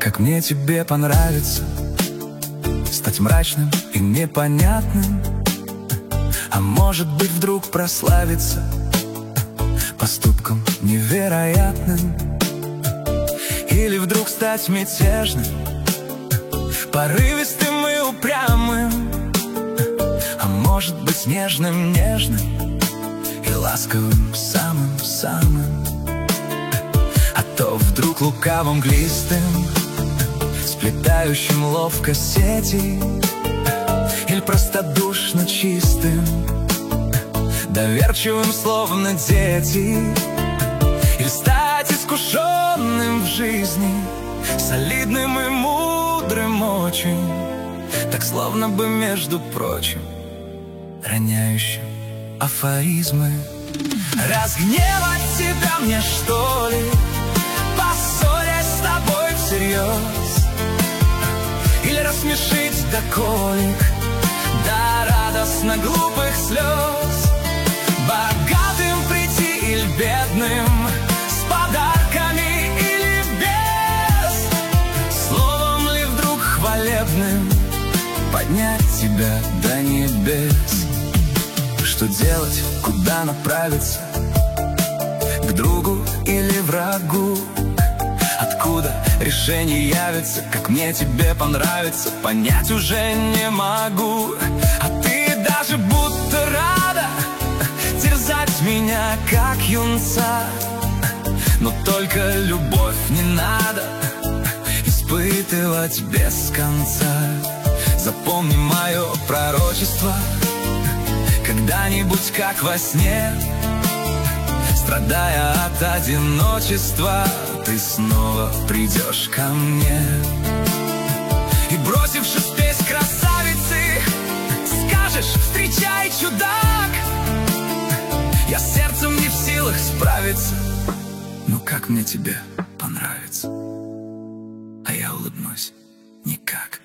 как мне тебе понравится стать мрачным и непонятным, а может быть вдруг прославиться поступком невероятным, или вдруг стать мятежным, порывистым и упрямым, а может быть нежным и ласковым самым-самым, а то вдруг лукавым глистым, сплетающим ловко сети, или простодушно чистым, доверчивым, словно дети, или стать искушенным в жизни, солидным и мудрым очень, так словно бы между прочим роняющим афоризмы. Разгневать тебя мне, что ли, поссорясь с тобой всерьез, или рассмешить до колик, до радостно глупых слез, богатым прийти или бедным, с подарками или без, словом ли вдруг хвалебным поднять тебя до небес. Что делать, куда направиться, к другу или врагу? Откуда решение явится, как мне тебе понравится, понять уже не могу. А ты даже будто рада терзать меня, как юнца, но только любовь не надо испытывать без конца. Запомни мое пророчество, когда-нибудь, как во сне, страдая от одиночества, ты снова придешь ко мне. И бросившись петь красавицы, скажешь: встречай, чудак. Я сердцем не в силах справиться, ну как мне тебе понравится? А я улыбнусь: никак.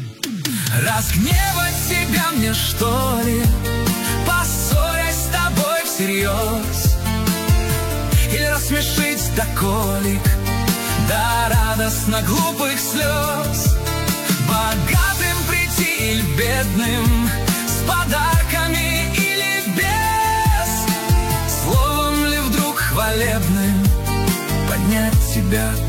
Разгневать себя мне, что ли, поссорясь с тобой всерьез, или рассмешить до колик, до радостно глупых слез, богатым прийти или бедным, с подарками или без, словом ли вдруг хвалебным поднять тебя